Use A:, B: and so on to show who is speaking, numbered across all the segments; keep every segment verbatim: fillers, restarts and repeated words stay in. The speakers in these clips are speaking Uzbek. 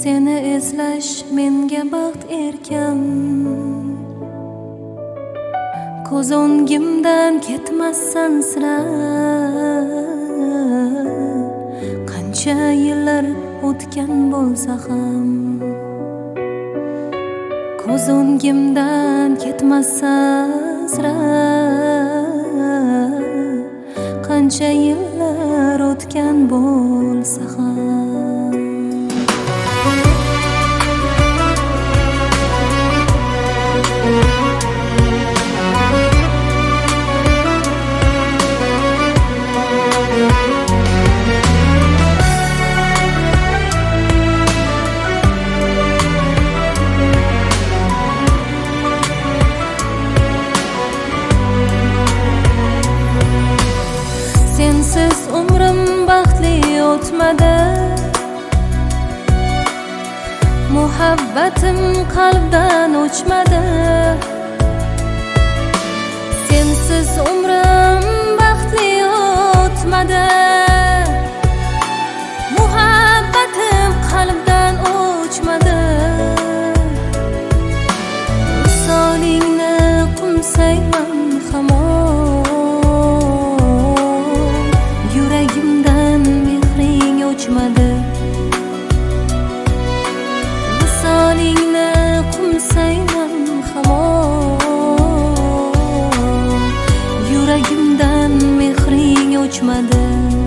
A: Seni eslash menga baxt erkan, ko'z o'ngimdan ketmassan sira. Qancha yillar o'tgan bo'lsa ham, ko'z o'ngimdan ketmassan sira. Qancha yillar o'tgan bo'lsa ham. Sensiz umrim baxtli o'tmadi, muhabbatim qalbdan o'chmadi. Sensiz umrim baxtli o'tmadi, muhabbatim qalbdan o'chmadi. Visolingni qumsayman hamon, yuragimdan mehring o'chmadi. Visolingni qumsayman hamon, yuragimdan mehring o'chmadi.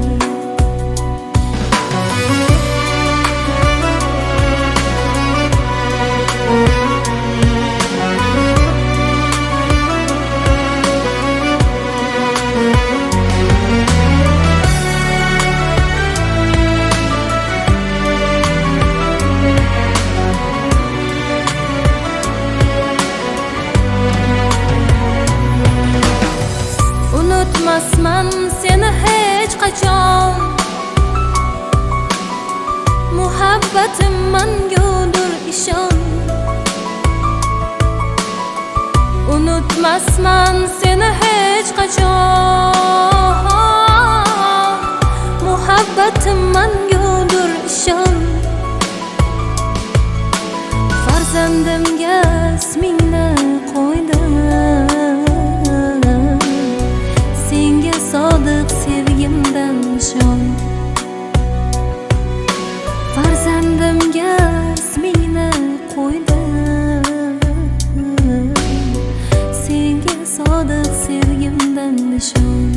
A: Unutmasman seni hech qachon, muhabbatim mangudir ishon. Unutmasman seni hech qachon, muhabbatim mangudir ishon. Farzandimga ismingni qo'ydim, senga sodiq sevgimdan nishon. Farzandimga ismingni qo'ydim, senga sodiq sevgimdan nishon.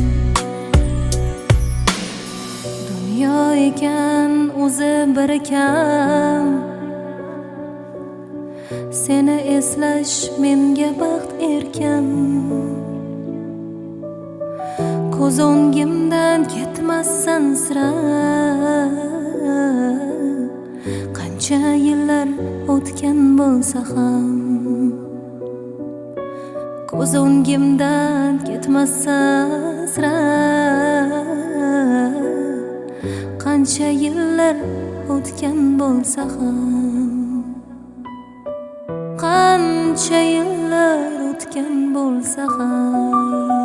A: Dunyo ekan o'zi bir kam, seni eslash menga baxt erkan. Ko'z o'ngimdan ketmassan sira. Qancha yillar o'tgan bo'lsa ham, ko'z o'ngimdan ketmassan sira. Qancha yillar o'tgan bo'lsa ham, qancha yillar o'tgan bo'lsa ham.